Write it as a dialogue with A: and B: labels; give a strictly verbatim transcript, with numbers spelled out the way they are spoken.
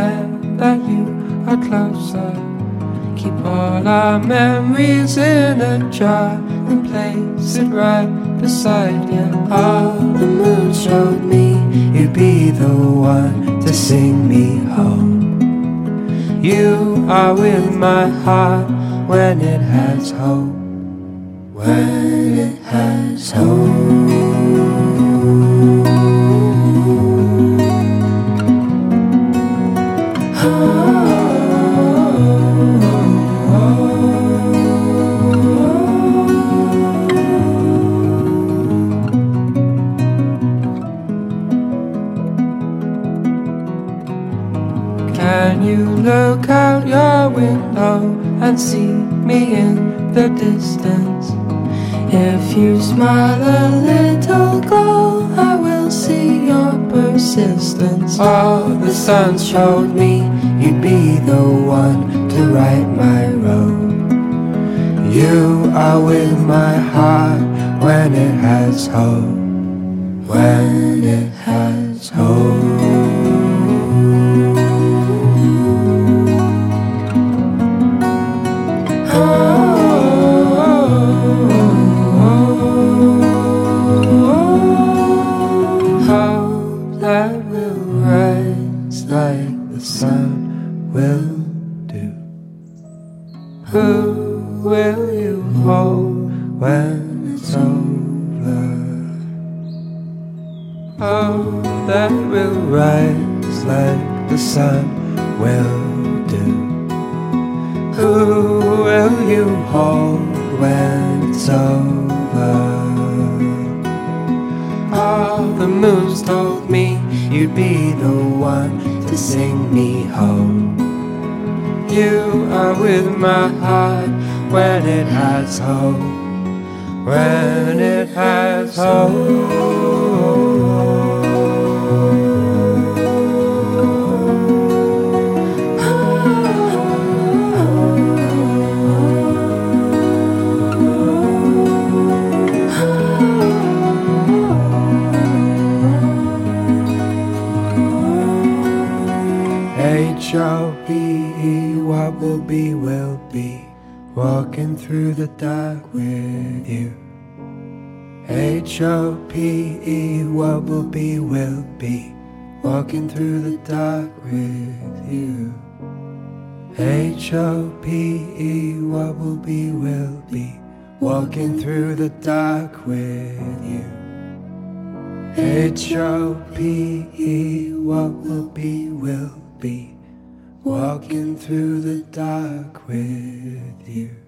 A: aware that you are closer. Keep all our memories in a jar and place it right beside you. All the moon showed me you'd be the one to sing me home. You are with my heart when it has hope, when it has hope. Can you look out your window and see me in the distance? If you smile a little glow, I will see your persistence. Oh, the sun showed me you'd be the one to right my road. You are with my heart when it has hope, when it has hope. That will rise like the sun will do. Who will you hold when it's over? Oh, that will rise like the sun will do. Who will you hold when it's over? All the moons told me you'd be the one to sing me home. You are with my heart when it has hope, when it has hope. H O P E, what will be, will be. Walking through the dark with you. H O P E, what will be, will be. Walking through the dark with you. H O P E, what will be, will be. Walking through the dark with you. H O P E, what will be, will be. Walking through the dark with you.